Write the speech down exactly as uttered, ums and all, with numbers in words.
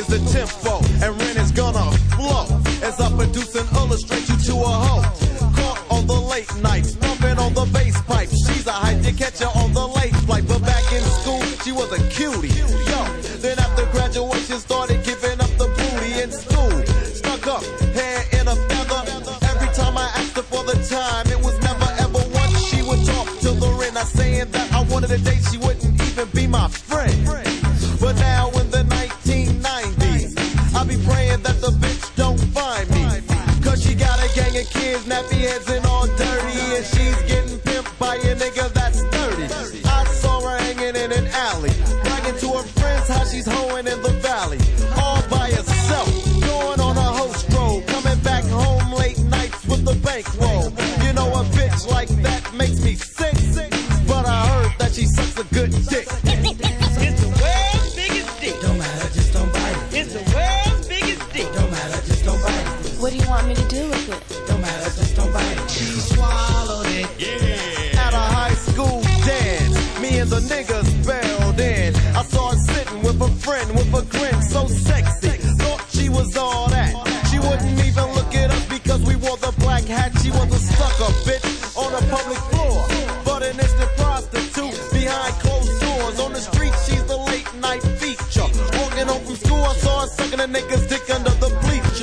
the tempo, and rent is gonna flow as I produce and illustrate you to a hoe. Caught on the late nights, thumping on the bass pipe. She's a hype to catch her on the late flight, but back in school she was a cutie. Yo, then after graduation started giving up the booty in school. Stuck up, hair in a feather. Every time I asked her for the time, it was never ever once she would talk till the end. I saying that I wanted a date, she wouldn't even be my friend. But now in the nineteen nineties, I be praying that the bitch don't find me, cause she got a gang of kids, nappy heads and all dirty, and she's getting pimped by a nigga that's thirty. I saw her hanging in an alley, bragging to her friends how she's hoeing in the valley, all by herself, going on a hoe stroll, coming back home late nights with the bankroll. You know a bitch like that makes me sick, but I heard that she sucks a good dick. It's the world's biggest dick. Don't matter, just don't bite it. It's the world's biggest dick. Don't matter, just don't bite it. What do you want me to do with it? Don't matter, just don't bite it. She swallowed it. Yeah. At a high school dance, me and the niggas spelled in. I saw her sitting with a friend with a grin so sexy. Thought she was all that. She wouldn't even look at us because we wore the black hat. She was a sucker bitch on a public floor, but an instant prostitute behind closed doors. On the street, she's the late night feature. Walking home from school, I saw her sucking a nigga's